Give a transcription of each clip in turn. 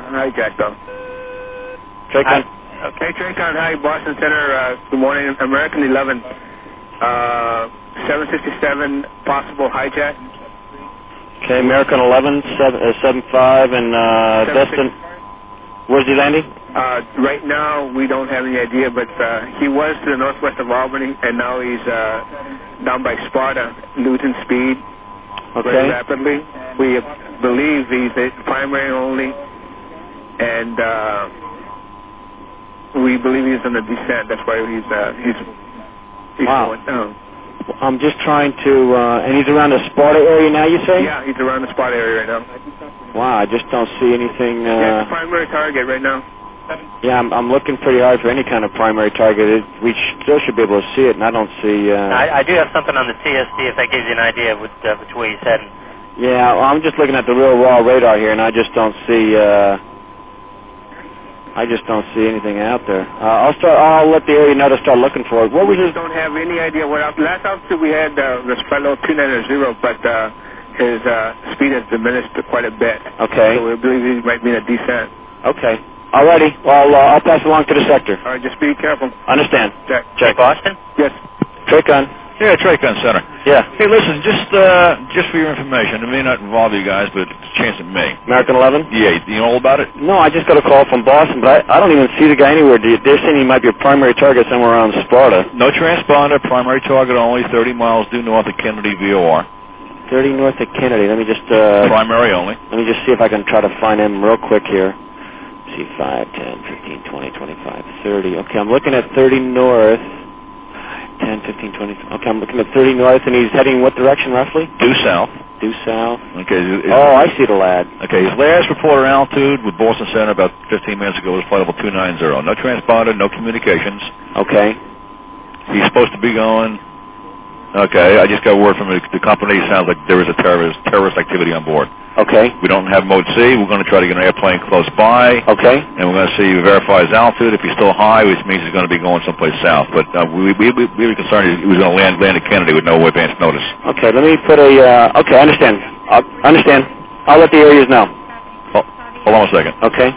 hijacked, though. Tracon. Okay, Tracon, hi, Boston Center, good morning. American 11, 767, possible hijack. Okay, American 11, 75, and Destin. Where's he landing? Right now, we don't have any idea, but he was to the northwest of Albany, and now he's down by Sparta, losing speed very rapidly. We believe he's a primary only, and we believe he's on the descent. That's why he's going down. I'm just trying to, and he's around the Sparta area now, you say? Yeah, he's around the Sparta area right now. Wow, I just don't see anything. Yeah, it's a primary target right now. Yeah, I'm looking pretty hard for any kind of primary target. We still should be able to see it, and I don't see... I do have something on the TSD if that gives you an idea of which way he's heading. Yeah, well, I'm just looking at the real raw radar here, and I just don't see... I just don't see anything out there. I'll let the area know to start looking for it. What was his... We don't have any idea what... Last altitude we had this fellow 290, but his speed has diminished quite a bit. Okay. So we believe he might be in a descent. Okay. Alrighty. Well, I'll pass along to the sector. All right, just be careful. Understand. Check. Boston? Yes. Tracon. Yeah, Tracon Center. Yeah. Hey, listen, just for your information, it may not involve you guys, but it's a chance it may. American 11? Yeah, you know all about it? No, I just got a call from Boston, but I don't even see the guy anywhere. They're saying he might be a primary target somewhere around Sparta. No transponder, primary target only, 30 miles due north of Kennedy VOR. 30 north of Kennedy. Let me just... primary only. Let me just see if I can try to find him real quick here. See, 5, 10, 15, 20, 25, 30. Okay, I'm looking at 30 north. 10, 15, 20. Okay, I'm looking at 30 north, and he's heading what direction, roughly? Due south. Due south. Okay. I see the lad. Okay, his last reported altitude with Boston Center about 15 minutes ago was flight level 290. No transponder, no communications. Okay. He's supposed to be going... Okay, I just got word from the company. It sounds like there is a terrorist activity on board. Okay. We don't have mode C. We're going to try to get an airplane close by. Okay. And we're going to see verify his altitude. If he's still high, which means he's going to be going someplace south. But we were concerned he was going to land at Kennedy with no advance notice. Okay, let me put a... okay, I understand. I'll let the areas know. Hold on a second. Okay.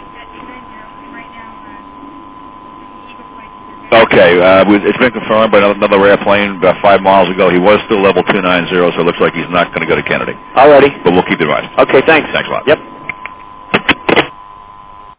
Okay, it's been confirmed by another airplane about 5 miles ago. He was still level 290, so it looks like he's not going to go to Kennedy. Alrighty. But we'll keep it right. Okay, thanks. Thanks a lot. Yep.